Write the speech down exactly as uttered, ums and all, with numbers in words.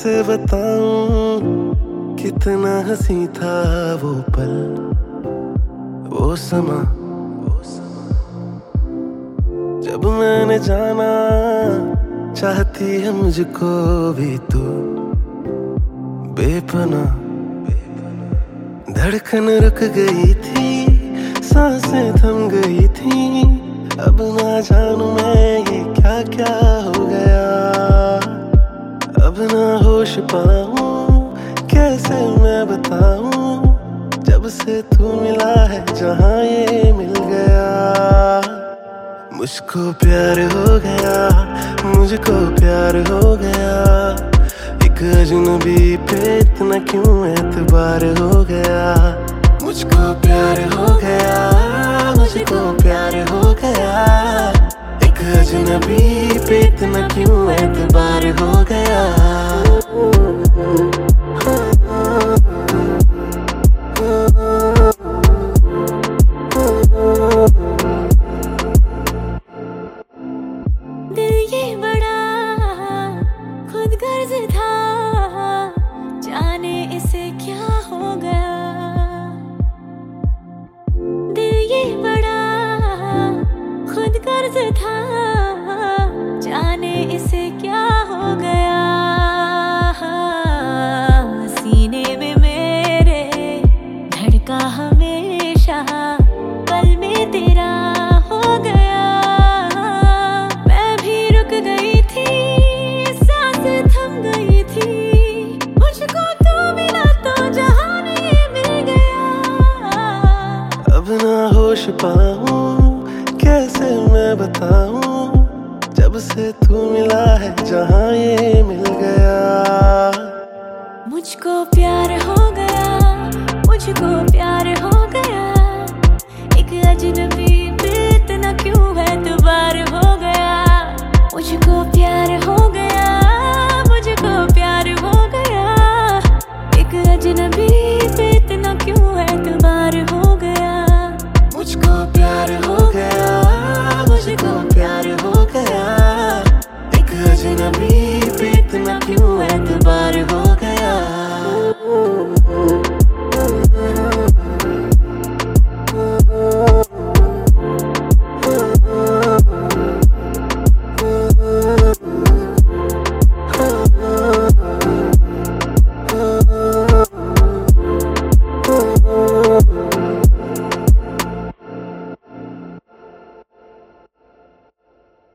कैसे बताऊं कितना हंसी था वो पल, वो समा जब मैंने जाना चाहती है मुझको भी तू। बेपना धड़कन रुक गई थी, सांसें थम गई थी। अब ना जानू मैं ये क्या क्या हो गया, अब ना होश पाऊं कैसे मैं बताऊं। जब से तू मिला है जहां ये मिल गया, मुझको प्यार हो गया, मुझको प्यार हो गया। एक अजनबी पे इतना क्यों एतबार हो गया। मुझको प्यार हो गया, मुझको प्यार हो गया। एक अजनबी पे इतना क्यों एतबार हो गया। दिल ये बड़ा खुदगर्ज था, जाने इसे क्या हो गया। दिल ये बड़ा खुदगर्ज था, जाने इसे क्या हो गया। सीने में मेरे धड़का हमेशा, पल में तेरा हो गया। मैं भी रुक गई थी, सांसें थम गई थी। मुझको तू मिला तो जहान ये मिल गया। अब ना होश पाऊं कैसे मैं बताऊं। जब से तू मिला है जहां ये मिल गया। मुझको प्यार हो गया, मुझको प्यार हो गया। एक अजनबी पे इतना क्यों एतबार हो गया। मुझको प्यार हो गया, मुझको प्यार हो गया। एक अजनबी पे इतना क्यों एतबार हो गया। मुझको प्यार हो गया, मुझको प्यार हो गया। एक अजनबी पे इतना क्यों